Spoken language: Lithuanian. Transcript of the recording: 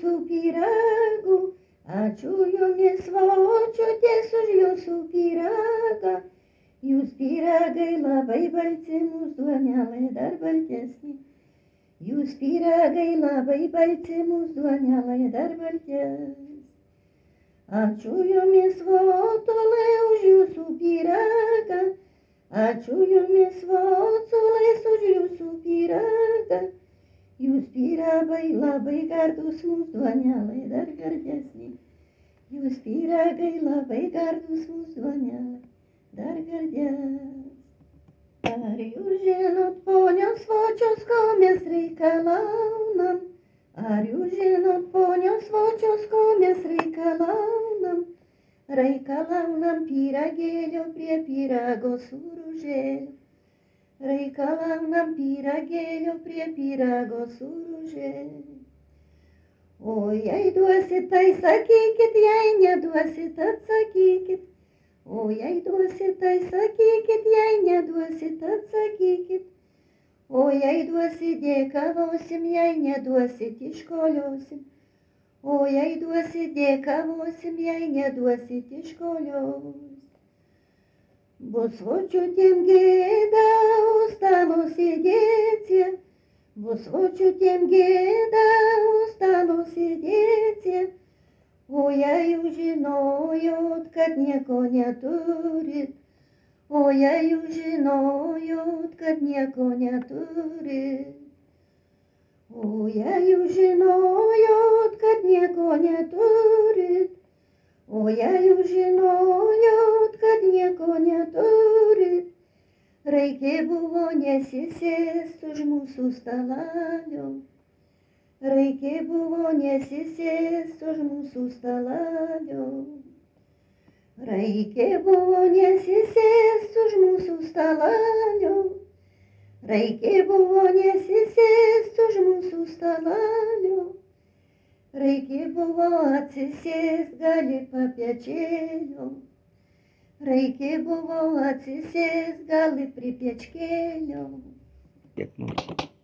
jūsų pyragų, ačiū jumis močiutės už jūsų pyragą. Jūs pyragai labai balti, mūsų duonelė dar baltesnė. Jūs pyragai labai balti, mūsų duonelė dar baltesnė. Ačiū jumis votulai už jūsų pyragą. Ačiū jumis votulais už jūsų pyragą. Jūs pyragai labai gardus, mūsų duonelė dar gardesnė. Jūs pyragai labai gardus, mūsų duonelė dar gardesnė. Ar jūs žinot, ponios vočios, ko mes reikalaunam? Ar jūs žinot, ponios vočios, ko mes reikalaunam? Reikalaunam pyragėlio prie pyrago su ruželiu. Reikalaunam pyragėlio prie pyrago su ruželiu. O jei duosit, tai sakykit, jei neduosit, atsakykit. O jei duosit, tai sakykit, jei neduosit, atsakykit. O jei duosit, dėkavosim, jei neduosit, iškoliosim. O jei duosit, dėkavosim, jei neduosit, iškoliosim. Bus vočiutėm gėda, už stalo sėdėti. Bus vočiutėm gėda, už stalo sėdėti. O jei jūs žinojot, kad nieko neturit, o jei jūs žinojot, kad nieko neturit, o jei jūs žinojot, kad nieko neturit, o jei jūs žinojot, kad nieko neturit, reikia buvo nesisėst už mūsų stalalio. Reikia buvo nesisėst už mūsų stalalio. Reikia buvo nesisėst už mūsų stalalio. Reikia buvo nesisėst už mūsų stalalio. Reikia buvo atsisėst gali papečėlio. Reikia buvo atsisėst gali prie pečkėlio. Tiek mums.